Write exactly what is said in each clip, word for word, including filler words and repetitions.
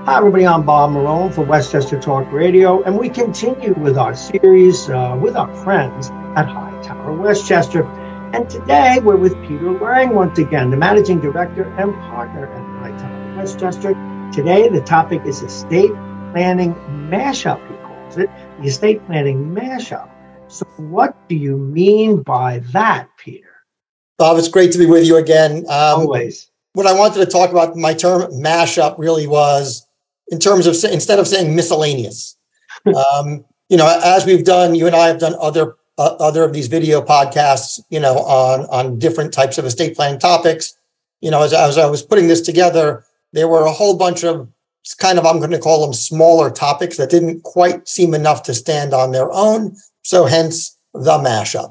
Hi, everybody. I'm Bob Marone for Westchester Talk Radio, and we continue with our series uh, with our friends at Hightower Westchester. And today we're with Peter Lang once again, the Managing Director and Partner at Hightower Westchester. Today the topic is estate planning mashup, he calls it, the estate planning mashup. So what do you mean by that, Peter? Bob, it's great to be with you again. Um, Always. What I wanted to talk about, my term mashup really was in terms of, instead of saying miscellaneous. um, you know, as we've done, you and I have done other uh, other of these video podcasts, you know, on, on different types of estate planning topics. You know, as, as I was putting this together, there were a whole bunch of kind of, I'm going to call them smaller topics that didn't quite seem enough to stand on their own. So hence the mashup.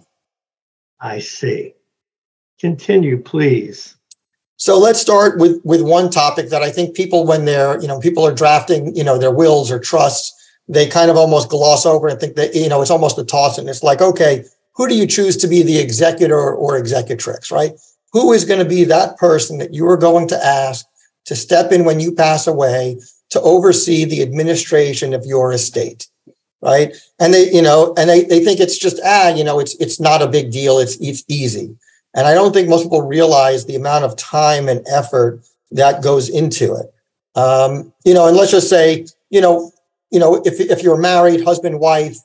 I see. Continue, please. So let's start with, with one topic that I think people, when they're, you know, people are drafting, you know, their wills or trusts, they kind of almost gloss over and think that, you know, it's almost a toss. And it's like, okay, who do you choose to be the executor or executrix, right? Who is going to be that person that you are going to ask to step in when you pass away to oversee the administration of your estate, right? And they, you know, and they, they think it's just, ah, you know, it's, it's not a big deal. It's, it's easy. And I don't think most people realize the amount of time and effort that goes into it. Um, you know, and let's just say, you know, you know, if if you're married, husband, wife,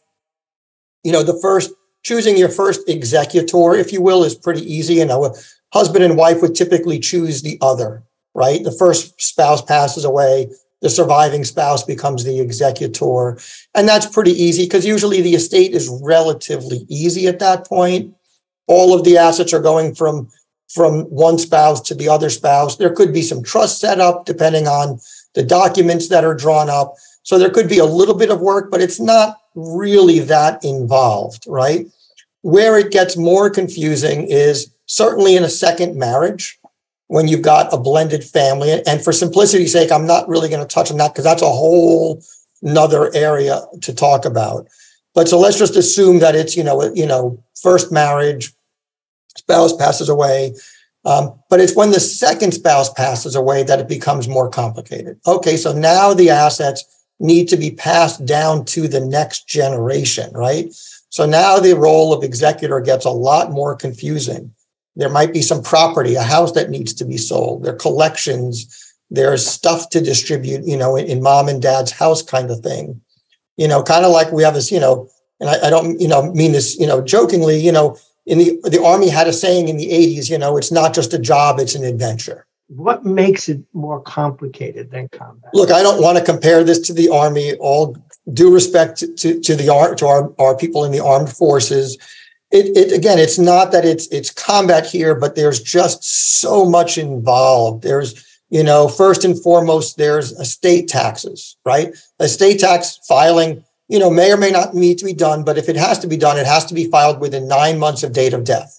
you know, the first choosing your first executor, if you will, is pretty easy. You know, a husband and wife would typically choose the other, right? The first spouse passes away, the surviving spouse becomes the executor, and that's pretty easy because usually the estate is relatively easy at that point. All of the assets are going from, from one spouse to the other spouse. There could be some trust set up depending on the documents that are drawn up. So there could be a little bit of work, but it's not really that involved, right? Where it gets more confusing is certainly in a second marriage, when you've got a blended family. And for simplicity's sake, I'm not really going to touch on that because that's a whole nother area to talk about. But so let's just assume that it's, you know, you know, first marriage, spouse passes away. Um, but it's when the second spouse passes away that it becomes more complicated. Okay, so now the assets need to be passed down to the next generation, right? So now the role of executor gets a lot more confusing. There might be some property, a house that needs to be sold, there are collections, there's stuff to distribute, you know, in, in mom and dad's house kind of thing. You know, kind of like we have this, you know, and I, I don't, you know, mean this, you know, jokingly, you know, in the, the Army had a saying in the eighties, you know, it's not just a job, it's an adventure. What makes it more complicated than combat? Look, I don't want to compare this to the Army. All due respect to, to, to the to our, our people in the armed forces. It, it again, it's not that it's it's combat here, but there's just so much involved. There's, you know, first and foremost, there's estate taxes, right? Estate tax filing, you know, may or may not need to be done, but if it has to be done, it has to be filed within nine months of date of death.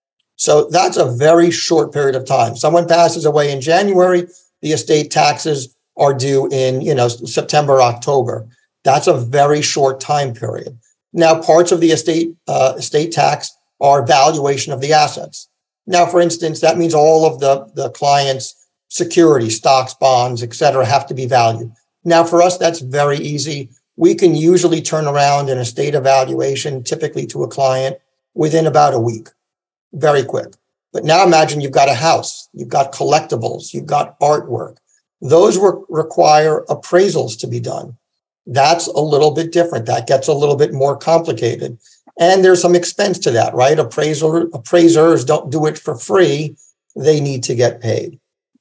So that's a very short period of time. Someone passes away in January, the estate taxes are due in, you know, September, October. That's a very short time period. Now, parts of the estate uh, estate tax are valuation of the assets. Now, for instance, that means all of the, the client's security, stocks, bonds, et cetera, have to be valued. Now, for us, that's very easy. We can usually turn around an estate evaluation, typically to a client, within about a week. Very quick. But now imagine you've got a house, you've got collectibles, you've got artwork. Those re- require appraisals to be done. That's a little bit different. That gets a little bit more complicated. And there's some expense to that, right? Appraiser, appraisers don't do it for free. They need to get paid.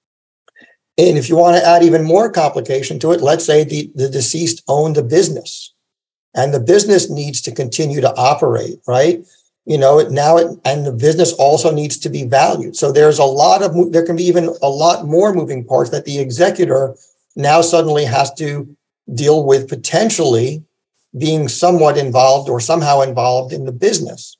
And if you want to add even more complication to it, let's say the, the deceased owned a business and the business needs to continue to operate, right? You know, now it, and the business also needs to be valued. So there's a lot of, there can be even a lot more moving parts that the executor now suddenly has to deal with, potentially being somewhat involved or somehow involved in the business.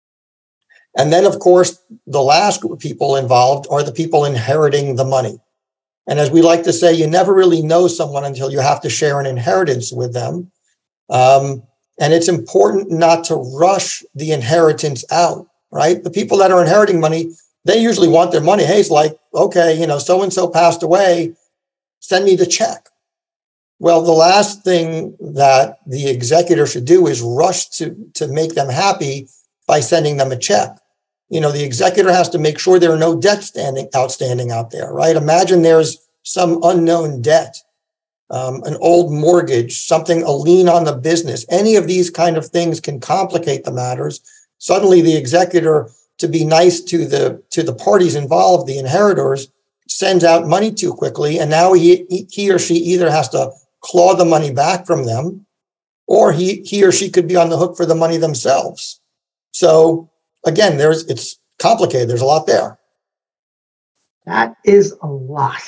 And then, of course, the last group of people involved are the people inheriting the money. And as we like to say, you never really know someone until you have to share an inheritance with them. Um, And it's important not to rush the inheritance out, right? The people that are inheriting money, they usually want their money. Hey, it's like, okay, you know, so-and-so passed away, send me the check. Well, the last thing that the executor should do is rush to, to make them happy by sending them a check. You know, the executor has to make sure there are no debts standing outstanding out there, right? Imagine there's some unknown debt, um, an old mortgage, something, a lien on the business. Any of these kind of things can complicate the matters. Suddenly the executor, to be nice to the to the parties involved, the inheritors, sends out money too quickly, and now he he or she either has to claw the money back from them, or he he or she could be on the hook for the money themselves. So again, there's it's complicated. There's a lot there. That is a lot.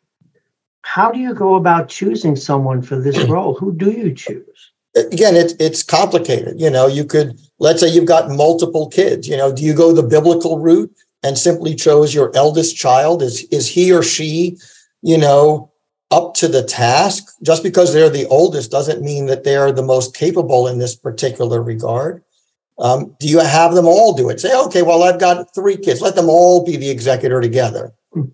How do you go about choosing someone for this role? Who do you choose? Again, it's it's complicated. You know, you could, let's say you've got multiple kids. You know, do you go the biblical route and simply chose your eldest child? Is is he or she, you know, up to the task? Just because they're the oldest doesn't mean that they're the most capable in this particular regard. Um, do you have them all do it? Say, okay, well, I've got three kids. Let them all be the executor together.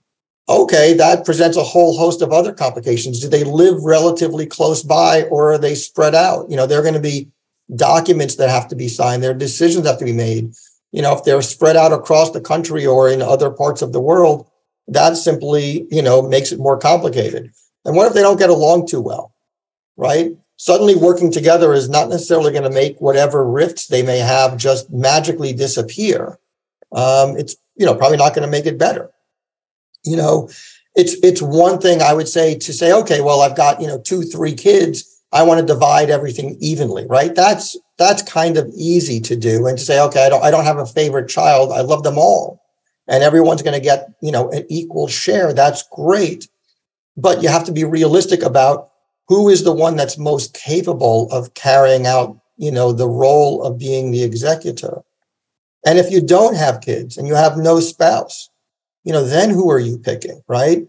Okay, that presents a whole host of other complications. Do they live relatively close by, or are they spread out? You know, there are going to be documents that have to be signed. There are decisions that have to be made. You know, if they're spread out across the country or in other parts of the world, that simply, you know, makes it more complicated. And what if they don't get along too well, right? Suddenly working together is not necessarily going to make whatever rifts they may have just magically disappear. Um, it's, you know, probably not going to make it better. You know, it's it's one thing I would say to say, okay, well, I've got, you know, two, three kids. I want to divide everything evenly, right? That's that's kind of easy to do. And to say, okay, I don't I don't have a favorite child. I love them all. And everyone's going to get, you know, an equal share. That's great. But you have to be realistic about who is the one that's most capable of carrying out, you know, the role of being the executor. And if you don't have kids and you have no spouse, you know, then who are you picking, right?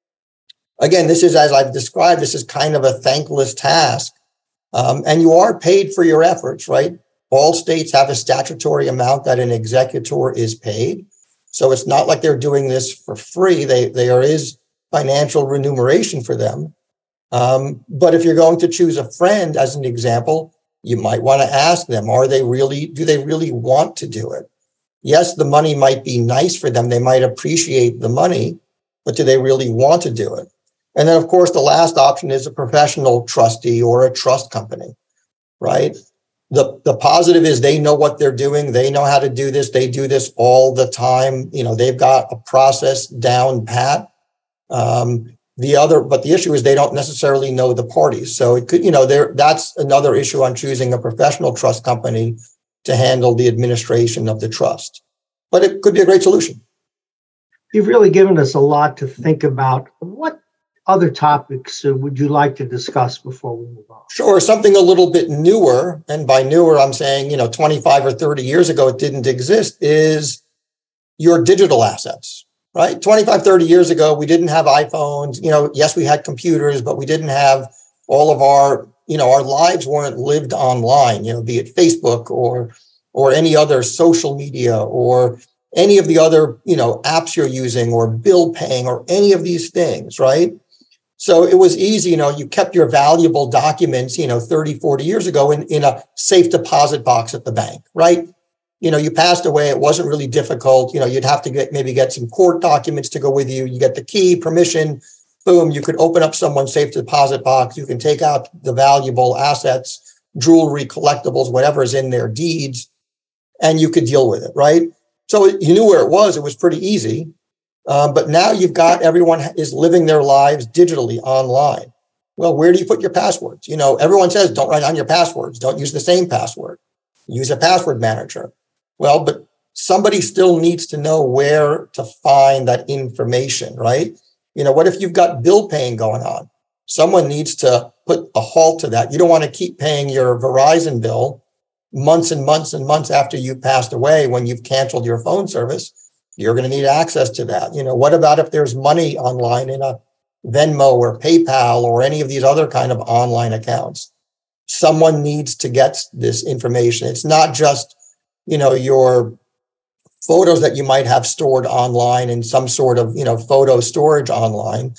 Again, this is, as I've described, this is kind of a thankless task. Um, and you are paid for your efforts, right? All states have a statutory amount that an executor is paid. So it's not like they're doing this for free. They, there is financial remuneration for them. Um, but if you're going to choose a friend, as an example, you might want to ask them, are they really, do they really want to do it? Yes, the money might be nice for them. They might appreciate the money, but do they really want to do it? And then, of course, the last option is a professional trustee or a trust company, right? The, the positive is they know what they're doing. They know how to do this. They do this all the time. You know, they've got a process down pat. Um, the other, but the issue is they don't necessarily know the parties. So it could, you know, there, that's another issue on choosing a professional trust company to handle the administration of the trust. But it could be a great solution. You've really given us a lot to think about. What other topics uh, would you like to discuss before we move on? Sure. Something a little bit newer, and by newer, I'm saying, you know, twenty-five or thirty years ago, it didn't exist, is your digital assets, right? twenty-five, thirty years ago, we didn't have iPhones. You know, yes, we had computers, but we didn't have all of our, you know, our lives weren't lived online, you know, be it Facebook or, or any other social media or any of the other, you know, apps you're using or bill paying or any of these things, right? So it was easy, you know, you kept your valuable documents, you know, thirty, forty years ago in, in a safe deposit box at the bank, right? You know, you passed away. It wasn't really difficult. You know, you'd have to get maybe get some court documents to go with you. You get the key, permission, boom, you could open up someone's safe deposit box. You can take out the valuable assets, jewelry, collectibles, whatever is in their deeds, and you could deal with it, right? So you knew where it was. It was pretty easy. Um, but now you've got everyone is living their lives digitally online. Well, where do you put your passwords? You know, everyone says don't write down your passwords. Don't use the same password. Use a password manager. Well, but somebody still needs to know where to find that information, right? You know, what if you've got bill paying going on? Someone needs to put a halt to that. You don't want to keep paying your Verizon bill months and months and months after you've passed away when you've canceled your phone service. You're going to need access to that. You know, what about if there's money online in a Venmo or PayPal or any of these other kind of online accounts? Someone needs to get this information. It's not just, you know, your photos that you might have stored online in some sort of, you know, photo storage online.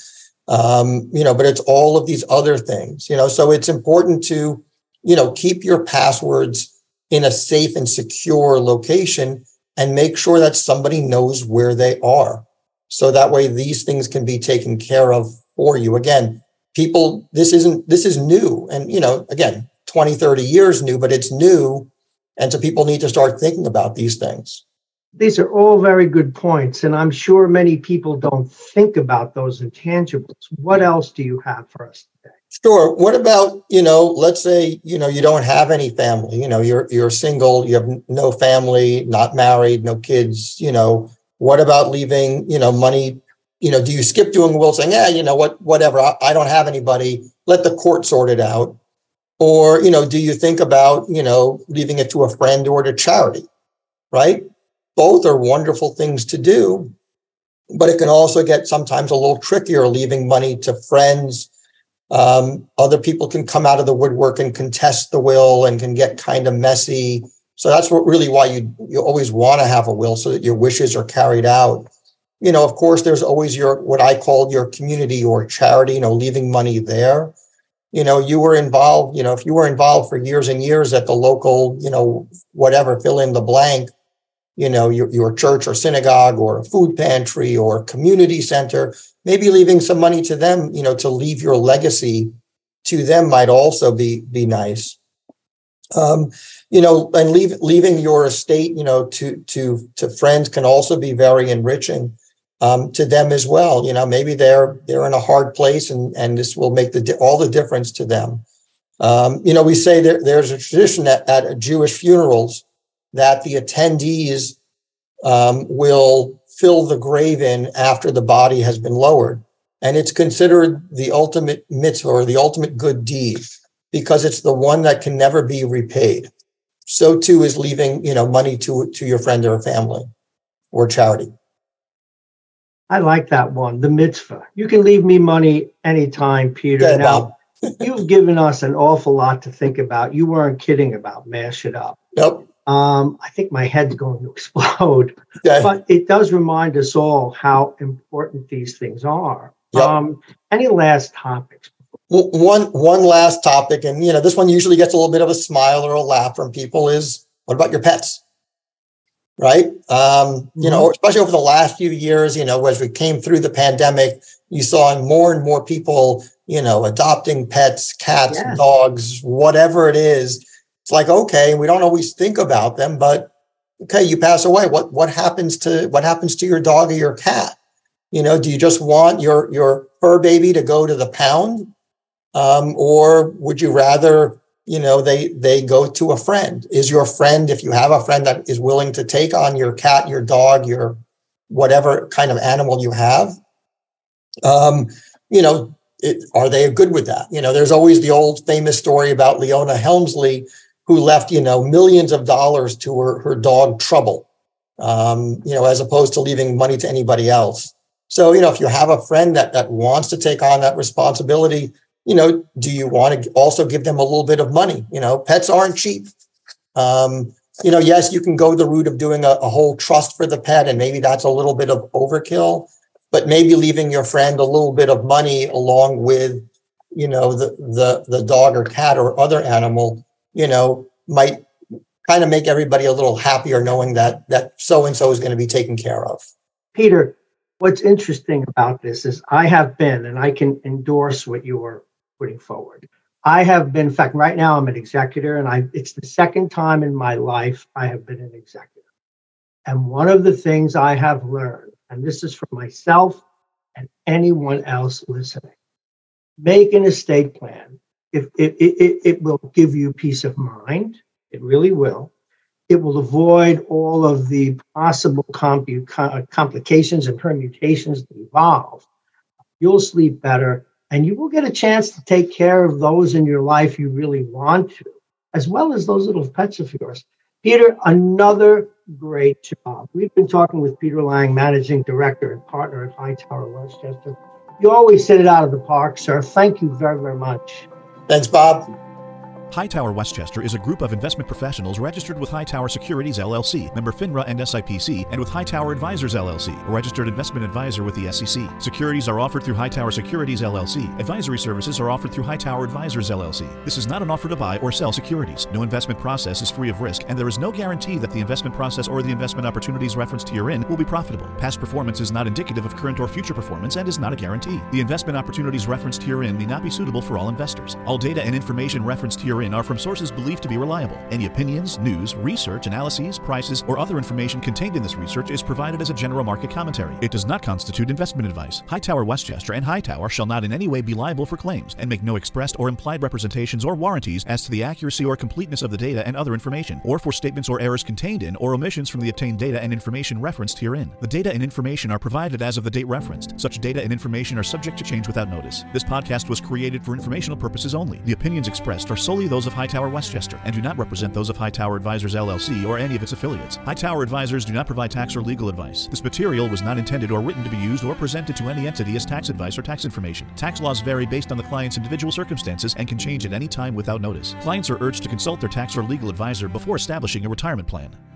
Um, you know, but it's all of these other things, you know, so it's important to, you know, keep your passwords in a safe and secure location and make sure that somebody knows where they are. So that way these things can be taken care of for you. Again, people, this isn't, this is new. And, you know, again, twenty, thirty years new, but it's new. And so people need to start thinking about these things. These are all very good points, and I'm sure many people don't think about those intangibles. What else do you have for us today? Sure. What about, you know, let's say, you know, you don't have any family, you know, you're you're single, you have no family, not married, no kids, you know, what about leaving, you know, money, you know, do you skip doing a will saying, yeah, you know what, whatever, I, I don't have anybody, let the court sort it out? Or, you know, do you think about, you know, leaving it to a friend or to charity, right? Both are wonderful things to do, but it can also get sometimes a little trickier leaving money to friends. Um, other people can come out of the woodwork and contest the will and can get kind of messy. So that's what really why you you always want to have a will so that your wishes are carried out. You know, of course, there's always your what I call your community or charity, you know, leaving money there. You know, you were involved, you know, if you were involved for years and years at the local, you know, whatever, fill in the blank, you know, your, your church or synagogue or a food pantry or community center, maybe leaving some money to them, you know, to leave your legacy to them might also be, be nice. Um, you know, and leave, leaving your estate, you know, to, to, to friends can also be very enriching, um, to them as well. You know, maybe they're, they're in a hard place and, and this will make the, all the difference to them. Um, you know, we say there, there's a tradition at, at Jewish funerals that the attendees um, will fill the grave in after the body has been lowered. And it's considered the ultimate mitzvah or the ultimate good deed because it's the one that can never be repaid. So too is leaving, you know, money to, to your friend or family or charity. I like that one, the mitzvah. You can leave me money anytime, Peter. Yeah, now, you've given us an awful lot to think about. You weren't kidding about Mash It Up. Nope. Um, I think my head's going to explode, Okay. But it does remind us all how important these things are. Yep. Um, any last topics? Well, one one last topic, and you know this one usually gets a little bit of a smile or a laugh from people. Is what about your pets? Right? Um, mm-hmm. You know, especially over the last few years, you know, as we came through the pandemic, you saw more and more people, you know, adopting pets, cats, yes. dogs, whatever it is. It's like, okay, we don't always think about them, but okay, you pass away. What what happens to what happens to your dog or your cat? You know, do you just want your your fur baby to go to the pound, um, or would you rather, you know, they they go to a friend? Is your friend, if you have a friend that is willing to take on your cat, your dog, your whatever kind of animal you have, um, you know, it, are they good with that? You know, there's always the old famous story about Leona Helmsley, who left, you know, millions of dollars to her, her dog Trouble, um, you know, as opposed to leaving money to anybody else. So, you know, if you have a friend that that wants to take on that responsibility, you know, do you want to also give them a little bit of money? You know, pets aren't cheap. Um, you know, yes, you can go the route of doing a, a whole trust for the pet, and maybe that's a little bit of overkill, but maybe leaving your friend a little bit of money along with, you know, the the the dog or cat or other animal, you know, might kind of make everybody a little happier knowing that that so-and-so is going to be taken care of. Peter, what's interesting about this is I have been, and I can endorse what you were putting forward. I have been, in fact, right now I'm an executor, and I it's the second time in my life I have been an executor. And one of the things I have learned, and this is for myself and anyone else listening, make an estate plan. If it, it, it, it will give you peace of mind, it really will. It will avoid all of the possible compu- complications and permutations that evolve. You'll sleep better, and you will get a chance to take care of those in your life you really want to, as well as those little pets of yours. Peter, another great job. We've been talking with Peter Lang, Managing Director and Partner at Hightower Westchester. You always hit it out of the park, sir. Thank you very, very much. Thanks, Bob. Hightower Westchester is a group of investment professionals registered with Hightower Securities L L C, member FINRA and S I P C, and with Hightower Advisors L L C, a registered investment advisor with the S E C. Securities are offered through Hightower Securities L L C. Advisory services are offered through Hightower Advisors L L C. This is not an offer to buy or sell securities. No investment process is free of risk, and there is no guarantee that the investment process or the investment opportunities referenced herein will be profitable. Past performance is not indicative of current or future performance and is not a guarantee. The investment opportunities referenced herein may not be suitable for all investors. All data and information referenced herein are from sources believed to be reliable. Any opinions, news, research, analyses, prices, or other information contained in this research is provided as a general market commentary. It does not constitute investment advice. Hightower Westchester and Hightower shall not in any way be liable for claims and make no expressed or implied representations or warranties as to the accuracy or completeness of the data and other information, or for statements or errors contained in or omissions from the obtained data and information referenced herein. The data and information are provided as of the date referenced. Such data and information are subject to change without notice. This podcast was created for informational purposes only. The opinions expressed are solely those of Hightower Westchester and do not represent those of Hightower Advisors L L C or any of its affiliates. Hightower Advisors do not provide tax or legal advice. This material was not intended or written to be used or presented to any entity as tax advice or tax information. Tax laws vary based on the client's individual circumstances and can change at any time without notice. Clients are urged to consult their tax or legal advisor before establishing a retirement plan.